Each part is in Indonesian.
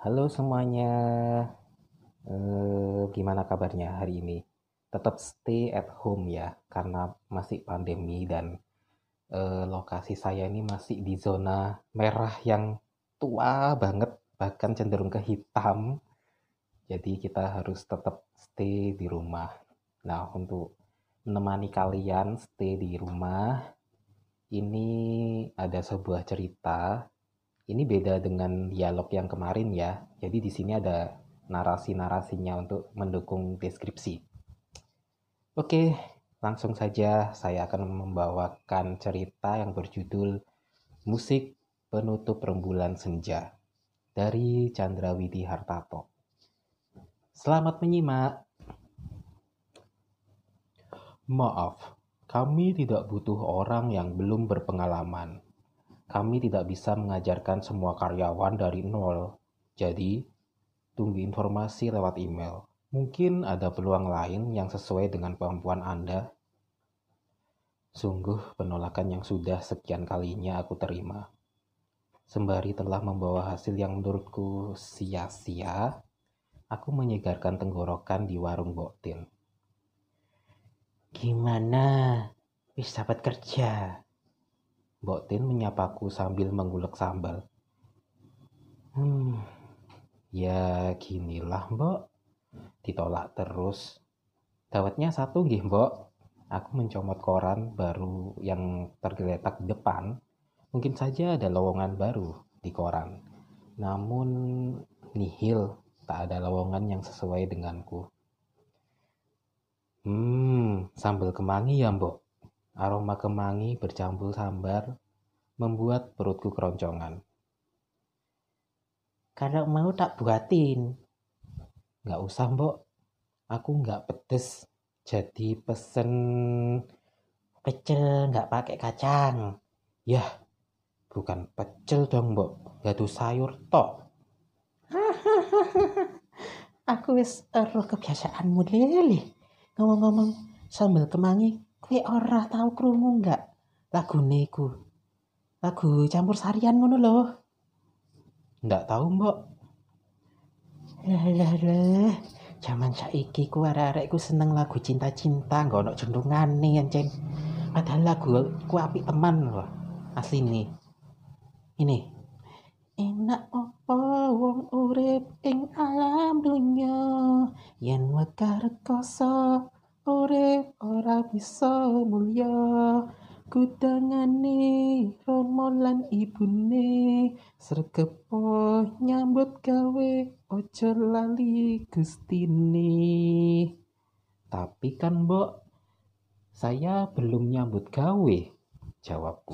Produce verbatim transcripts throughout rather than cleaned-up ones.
Halo semuanya, eh, gimana kabarnya hari ini? Tetap stay at home ya, karena masih pandemi dan eh, lokasi saya ini masih di zona merah yang tua banget, bahkan cenderung ke hitam. Jadi kita harus tetap stay di rumah. Nah, untuk menemani kalian stay di rumah, ini ada sebuah cerita. Ini beda dengan dialog yang kemarin ya. Jadi di sini ada narasi-narasinya untuk mendukung deskripsi. Oke, langsung saja saya akan membawakan cerita yang berjudul Musik Penutup Rembulan Senja dari Chandrawidi Hartarto. Selamat menyimak. Maaf, kami tidak butuh orang yang belum berpengalaman. Kami tidak bisa mengajarkan semua karyawan dari nol. Jadi, tunggu informasi lewat email. Mungkin ada peluang lain yang sesuai dengan kemampuan Anda. Sungguh penolakan yang sudah sekian kalinya aku terima. Sembari telah membawa hasil yang menurutku sia-sia, aku menyegarkan tenggorokan di warung Boktin. Gimana? Wis dapat kerja? Boktin menyapaku sambil menggulek sambal. Hmm, ya ginilah mbok. Ditolak terus. Dawetnya satu nggih, Mbok. Aku mencomot koran baru yang tergeletak di depan. Mungkin saja ada lowongan baru di koran. Namun nihil, tak ada lowongan yang sesuai denganku. Hmm, sambal kemangi ya, Mbok. Aroma kemangi bercampur sambar membuat perutku keroncongan. Kalau mau tak buatin. Nggak usah, Mbok. Aku nggak pedes. Jadi pesen pecel nggak pakai kacang. Yah, bukan pecel dong, Mbok. Gadu sayur tok. Aku wis ero kebiasaanmu lele. Ngomong-ngomong sambal kemangi, kowe ora tau krungu nggak lagune iku? Lagu campur sarian ngono lho. Nggak tahu, Mbok. Lah lah lah. Zaman saiki ku arek-arek ku seneng lagu cinta-cinta, nggak ono jendungane ancen. Padahal lagu ku apik teman loh. Asli nih. Ini. Enak apa wong urip ing alam dunya yen wekar rekoso urip ora bisa mulya kudangane Rama lan ibune sregepo nyambut gawe ojo lali gustine. Tapi kan mbok, saya belum nyambut gawe, jawabku.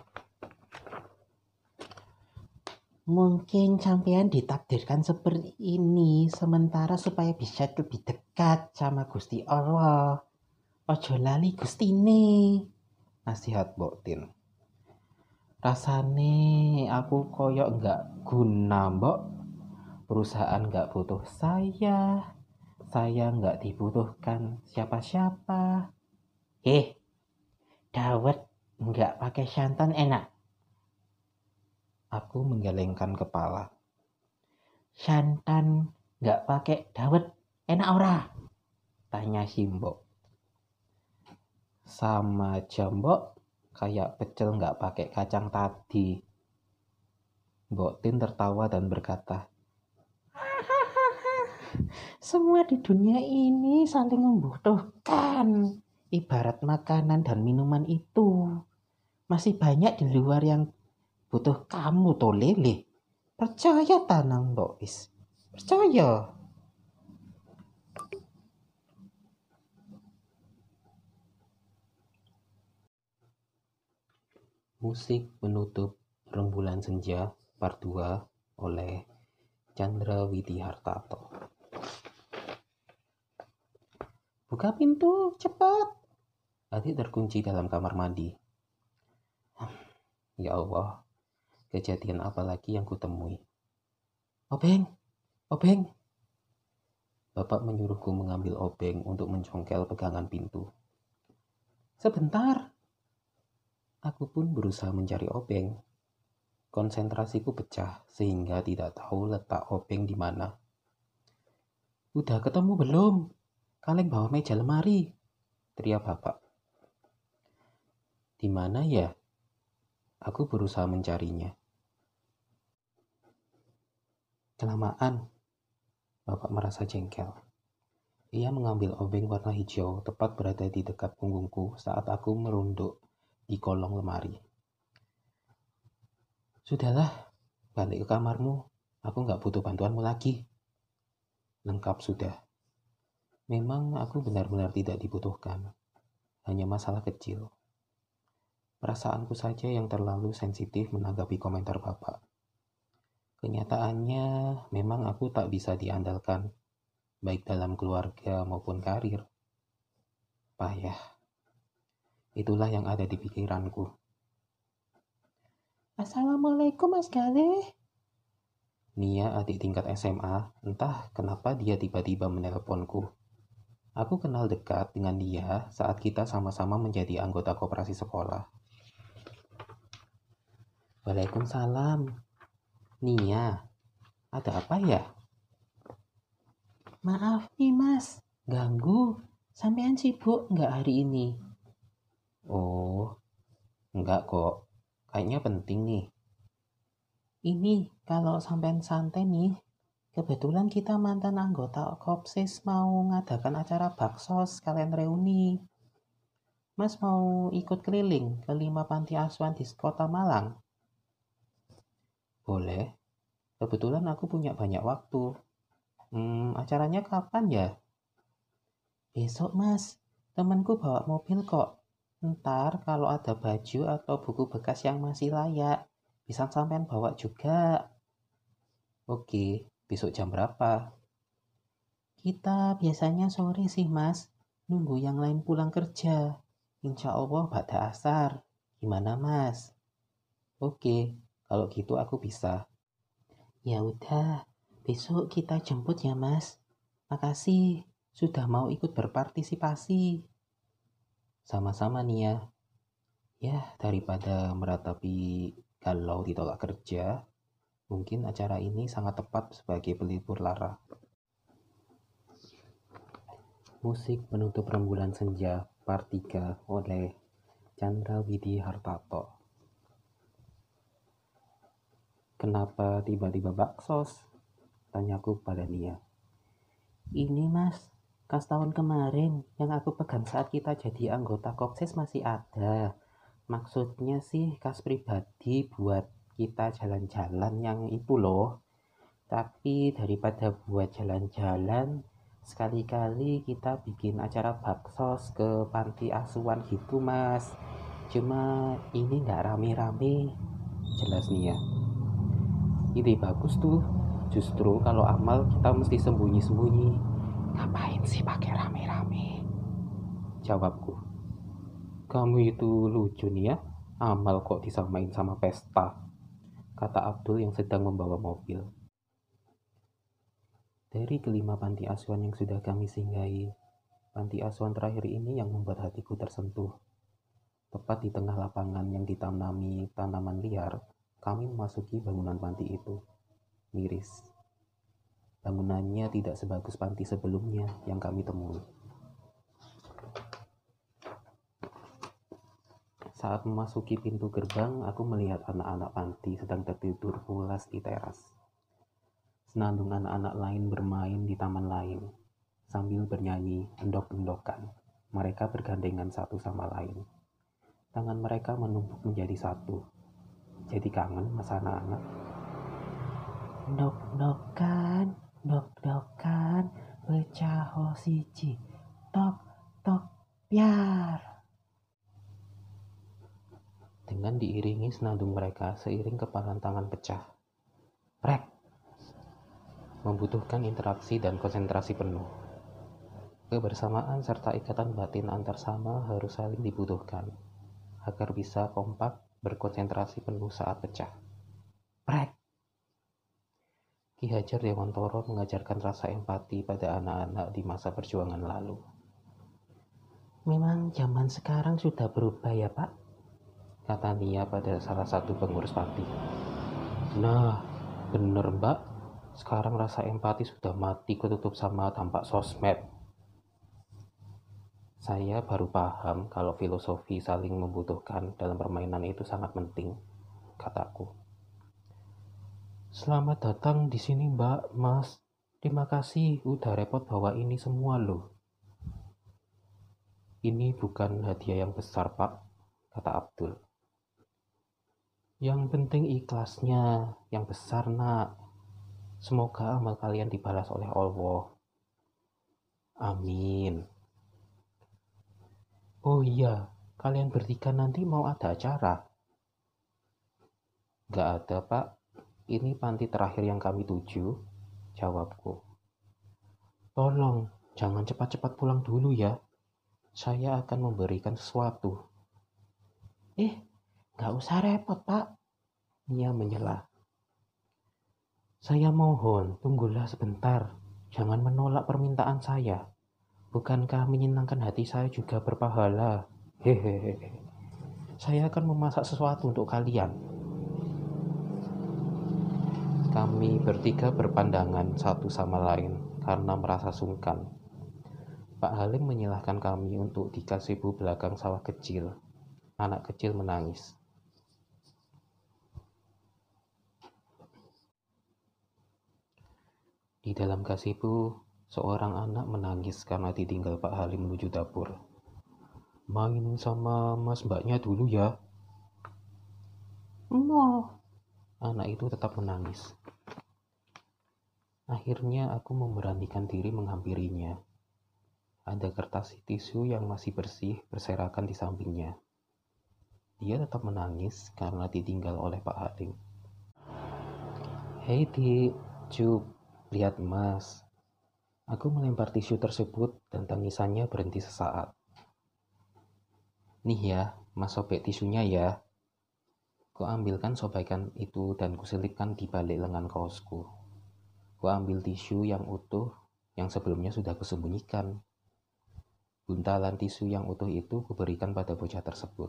Mungkin sampean ditakdirkan seperti ini sementara supaya bisa lebih dekat sama Gusti Allah. Ojo lali Gustine. Nasihat Boktin. Rasane aku koyok nggak guna, Mbok. Perusahaan nggak butuh saya. Saya nggak dibutuhkan siapa-siapa. Eh, dawet nggak pakai santan enak. Aku menggelengkan kepala. Santan nggak pakai dawet enak ora? Tanya si Mbok. Sama aja, Mbok, kayak pecel nggak pakai kacang tadi. Mbok Tin tertawa dan berkata, semua di dunia ini saling membutuhkan. Ibarat makanan dan minuman itu. Masih banyak di luar yang butuh kamu toh lele. Percaya tanang Mbok Is. Percaya. Musik penutup Rembulan Senja Part dua oleh Chandrawidi Hartarto. Buka pintu, cepat. Adik terkunci dalam kamar mandi. Ya Allah, kejadian apa lagi yang kutemui? Obeng, obeng. Bapak menyuruhku mengambil obeng untuk mencongkel pegangan pintu. Sebentar. Aku pun berusaha mencari obeng. Konsentrasiku pecah sehingga tidak tahu letak obeng di mana. "Udah ketemu belum? Kaleng bawa meja lemari," teriak bapak. "Di mana ya?" Aku berusaha mencarinya. "Kelamaan," bapak merasa jengkel. Ia mengambil obeng warna hijau tepat berada di dekat punggungku saat aku merunduk di kolong lemari. "Sudahlah, balik ke kamarmu. Aku nggak butuh bantuanmu lagi." Lengkap sudah. Memang aku benar-benar tidak dibutuhkan. Hanya masalah kecil. Perasaanku saja yang terlalu sensitif menanggapi komentar bapak. Kenyataannya memang aku tak bisa diandalkan, baik dalam keluarga maupun karir. Payah. Itulah yang ada di pikiranku. "Assalamualaikum Mas Galih." Nia, adik tingkat S M A, entah kenapa dia tiba-tiba menelponku. Aku kenal dekat dengan dia saat kita sama-sama menjadi anggota koperasi sekolah. "Waalaikumsalam. Nia, ada apa ya?" "Maaf nih Mas, ganggu. Sampean sibuk nggak hari ini?" "Oh, enggak kok. Kayaknya penting nih." "Ini kalau sampean santai nih, kebetulan kita mantan anggota Kopsis mau ngadakan acara bakso sekalian reuni. Mas mau ikut keliling ke lima panti asuhan di kota Malang?" "Boleh. Kebetulan aku punya banyak waktu. Hmm, acaranya kapan ya?" "Besok Mas, temanku bawa mobil kok. Ntar kalau ada baju atau buku bekas yang masih layak, bisa sampean bawa juga." "Oke, besok jam berapa?" "Kita biasanya sore sih Mas, nunggu yang lain pulang kerja. Insya Allah ba'da asar. Gimana Mas?" "Oke, kalau gitu aku bisa." "Ya udah, besok kita jemput ya Mas. Makasih sudah mau ikut berpartisipasi." "Sama-sama Nia. Ya, daripada meratapi galau ditolak kerja, mungkin acara ini sangat tepat sebagai pelipur lara." Musik penutup Rembulan Senja Part tiga oleh Chandra Widi Hartarto. "Kenapa tiba-tiba baksos?" tanyaku pada Nia. "Ini Mas, kas tahun kemarin yang aku pegang saat kita jadi anggota Kopsis masih ada. Maksudnya sih kas pribadi buat kita jalan-jalan yang itu loh. Tapi daripada buat jalan-jalan, sekali-kali kita bikin acara baksos ke panti asuhan gitu Mas. Cuma ini nggak rame-rame," jelas Nia. "Ide bagus tuh. Justru kalau amal kita mesti sembunyi-sembunyi. Ngapain sih pakai rame-rame?" jawabku. "Kamu itu lucu nih ya. Amal kok disamain sama pesta," kata Abdul yang sedang membawa mobil. Dari kelima panti asuhan yang sudah kami singgahi, panti asuhan terakhir ini yang membuat hatiku tersentuh. Tepat di tengah lapangan yang ditanami tanaman liar, kami memasuki bangunan panti itu. Miris. Bangunannya tidak sebagus panti sebelumnya yang kami temui. Saat memasuki pintu gerbang, aku melihat anak-anak panti sedang tertidur pulas di teras. Senandung anak-anak lain bermain di taman lain, sambil bernyanyi endok-endokan. Mereka bergandengan satu sama lain. Tangan mereka menumpuk menjadi satu. Jadi kangen masa anak-anak. "Ndok-ndokan, ndok-ndokan, pecah siji, tok, tok, piar." Dengan diiringi senandung mereka seiring kepalan tangan pecah. Prek. Membutuhkan interaksi dan konsentrasi penuh. Kebersamaan serta ikatan batin antar sama harus saling dibutuhkan agar bisa kompak berkonsentrasi penuh saat pecah. Prek. Ki Hajar Dewantoro mengajarkan rasa empati pada anak-anak di masa perjuangan lalu. "Memang zaman sekarang sudah berubah ya Pak?" kata Nia pada salah satu pengurus panti. Nah, bener mbak, sekarang rasa empati sudah mati ketutup sama dampak sosmed. Saya baru paham kalau filosofi saling membutuhkan dalam permainan itu sangat penting, kataku. Selamat datang di sini mbak, mas. Terima kasih udah repot bawa ini semua loh. Ini bukan hadiah yang besar pak, kata Abdul. Yang penting ikhlasnya, yang besar nak. Semoga amal kalian dibalas oleh Allah. Amin. Oh iya, kalian bertiga nanti mau ada acara? Gak ada pak, ini panti terakhir yang kami tuju, jawabku. Tolong, jangan cepat-cepat pulang dulu ya. Saya akan memberikan sesuatu. Eh, gak usah repot pak, Nia menyela. Saya mohon, tunggulah sebentar. Jangan menolak permintaan saya. Bukankah menyenangkan hati saya juga berpahala? Hehehe. Saya akan memasak sesuatu untuk kalian. Kami bertiga berpandangan satu sama lain karena merasa sungkan. Pak Halim menyilahkan kami untuk di gazebo belakang sawah kecil. Anak kecil menangis. Di dalam gazebo, seorang anak menangis karena ditinggal Pak Halim menuju dapur. Main sama mas mbaknya dulu ya. Mau. Anak itu tetap menangis. Akhirnya aku memberanikan diri menghampirinya. Ada kertas tisu yang masih bersih berserakan di sampingnya. Dia tetap menangis karena ditinggal oleh Pak Halim. Hei Dik, Cup, lihat mas. Aku melempar tisu tersebut dan tangisannya berhenti sesaat. Nih ya, mas sobek tisunya ya. Ku ambilkan sobekan itu dan kuselipkan di balik lengan kaosku. Ku ambil tisu yang utuh yang sebelumnya sudah kusembunyikan. Buntalan tisu yang utuh itu kuberikan pada bocah tersebut.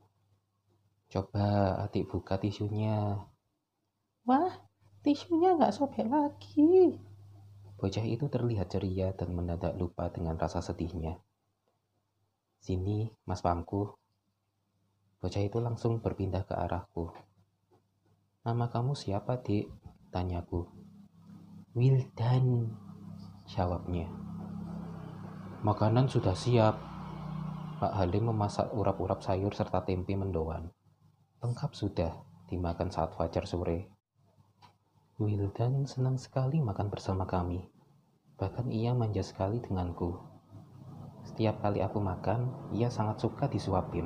Coba adik buka tisunya. Wah, tisunya nggak sobek lagi. Bocah itu terlihat ceria dan mendadak lupa dengan rasa sedihnya. Sini, mas pamku. Bocah itu langsung berpindah ke arahku. Nama kamu siapa, Dik? Tanyaku. Wildan, jawabnya. Makanan sudah siap. Pak Halim memasak urap-urap sayur serta tempe mendoan. Lengkap sudah, dimakan saat fajar sore. Wildan senang sekali makan bersama kami. Bahkan ia manja sekali denganku. Setiap kali aku makan, ia sangat suka disuapin.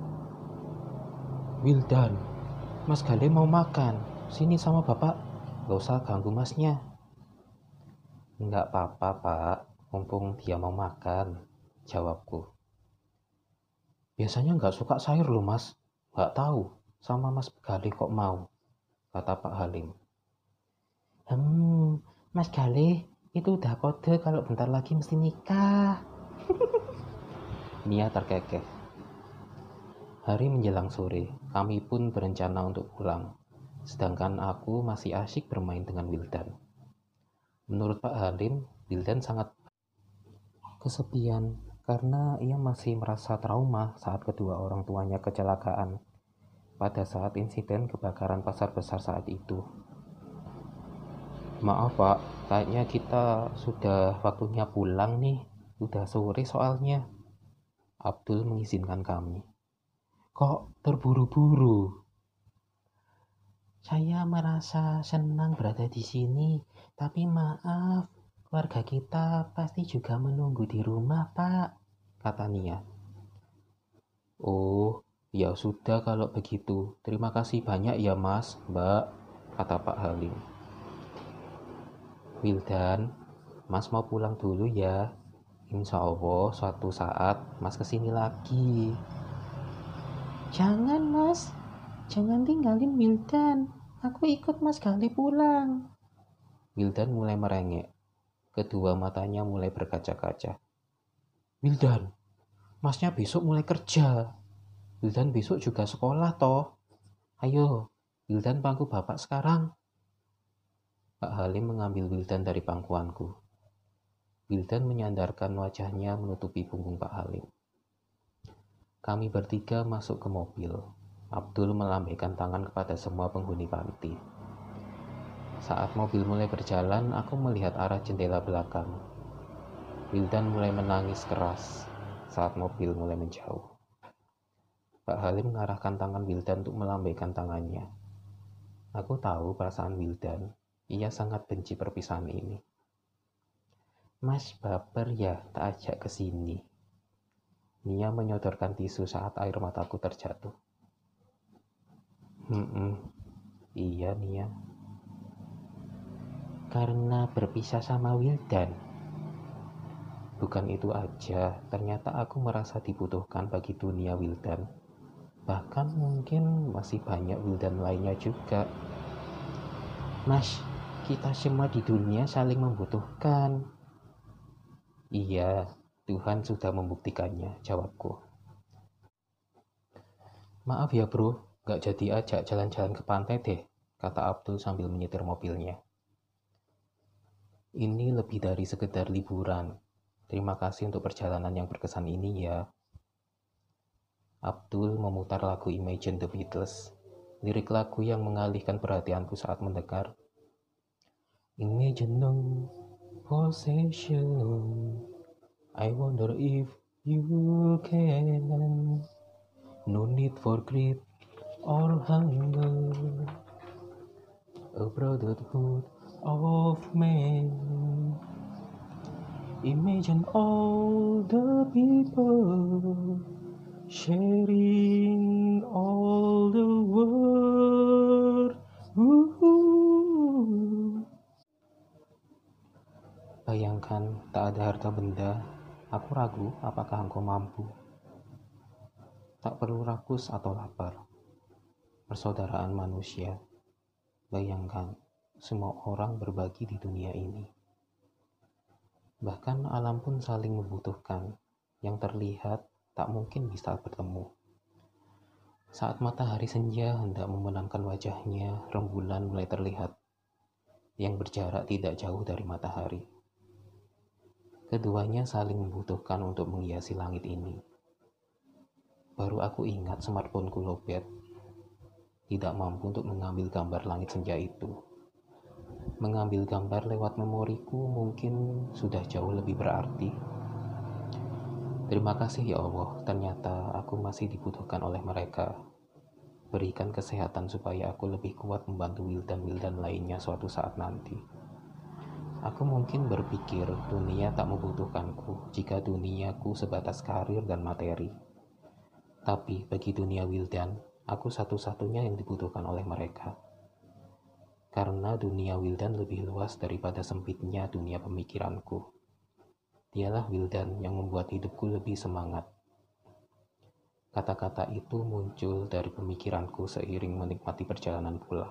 Wildan, Mas Gale mau makan. Sini sama bapak. Gak usah ganggu masnya. Enggak apa-apa, Pak. Mumpung dia mau makan, jawabku. Biasanya nggak suka sayur loh, Mas. Nggak tahu, sama Mas Gale kok mau, kata Pak Halim. Hmm, Mas Gale, itu udah kode kalau bentar lagi mesti nikah. Nia terkekeh. Hari menjelang sore, kami pun berencana untuk pulang. Sedangkan aku masih asyik bermain dengan Wildan. Menurut Pak Halim, Wildan sangat kesepian karena ia masih merasa trauma saat kedua orang tuanya kecelakaan pada saat insiden kebakaran pasar besar saat itu. Maaf Pak, kayaknya kita sudah waktunya pulang nih. Udah sore soalnya. Abdul mengizinkan kami. Kok terburu-buru? Saya merasa senang berada di sini, tapi maaf, keluarga kita pasti juga menunggu di rumah, Pak, kata Nia. Oh, ya sudah kalau begitu. Terima kasih banyak ya Mas, Mbak, kata Pak Halim. Wildan, Mas mau pulang dulu ya. Insya Allah suatu saat Mas kesini lagi. Jangan Mas, jangan tinggalin Wildan. Aku ikut Mas Gale pulang. Wildan mulai merengek. Kedua matanya mulai berkaca-kaca. Wildan, Masnya besok mulai kerja. Wildan besok juga sekolah toh. Ayo, Wildan, pangku bapak sekarang. Pak Halim mengambil Wildan dari pangkuanku. Wildan menyandarkan wajahnya menutupi punggung Pak Halim. Kami bertiga masuk ke mobil. Abdul melambaikan tangan kepada semua penghuni panti. Saat mobil mulai berjalan, aku melihat arah jendela belakang. Wildan mulai menangis keras saat mobil mulai menjauh. Pak Halim mengarahkan tangan Wildan untuk melambaikan tangannya. Aku tahu perasaan Wildan. Ia sangat benci perpisahan ini. Mas baper ya, tak ajak ke sini. Nia menyodorkan tisu saat air mataku terjatuh. Hmm, iya Nia. Karena berpisah sama Wildan. Bukan itu aja, ternyata aku merasa dibutuhkan bagi dunia Wildan. Bahkan mungkin masih banyak Wildan lainnya juga. Mas, kita semua di dunia saling membutuhkan. Iya, Tuhan sudah membuktikannya, jawabku. Maaf ya bro, gak jadi ajak jalan-jalan ke pantai deh, kata Abdul sambil menyetir mobilnya. Ini lebih dari sekedar liburan. Terima kasih untuk perjalanan yang berkesan ini ya. Abdul memutar lagu Imagine the Beatles. Lirik lagu yang mengalihkan perhatianku saat mendengar. Imagine no possession. I wonder if you can. No need for greed or hunger. A brotherhood of men. Imagine all the people sharing all the world. Woo-hoo. Bayangkan tak ada harta benda, aku ragu apakah engkau mampu. Tak perlu rakus atau lapar. Persaudaraan manusia. Bayangkan, semua orang berbagi di dunia ini. Bahkan alam pun saling membutuhkan. Yang terlihat tak mungkin bisa bertemu. Saat matahari senja hendak memenangkan wajahnya, rembulan mulai terlihat. Yang berjarak tidak jauh dari matahari. Keduanya saling membutuhkan untuk menghiasi langit ini. Baru aku ingat smartphoneku lowbat. Tidak mampu untuk mengambil gambar langit senja itu. Mengambil gambar lewat memoriku mungkin sudah jauh lebih berarti. Terima kasih ya Allah, ternyata aku masih dibutuhkan oleh mereka. Berikan kesehatan supaya aku lebih kuat membantu Wildan-Wildan lainnya suatu saat nanti. Aku mungkin berpikir dunia tak membutuhkanku jika duniaku sebatas karir dan materi. Tapi bagi dunia Wildan, aku satu-satunya yang dibutuhkan oleh mereka. Karena dunia Wildan lebih luas daripada sempitnya dunia pemikiranku. Dialah Wildan yang membuat hidupku lebih semangat. Kata-kata itu muncul dari pemikiranku seiring menikmati perjalanan pulang.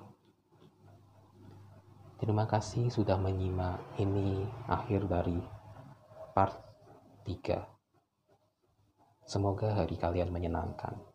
Terima kasih sudah menyimak. Ini akhir dari part tiga. Semoga hari kalian menyenangkan.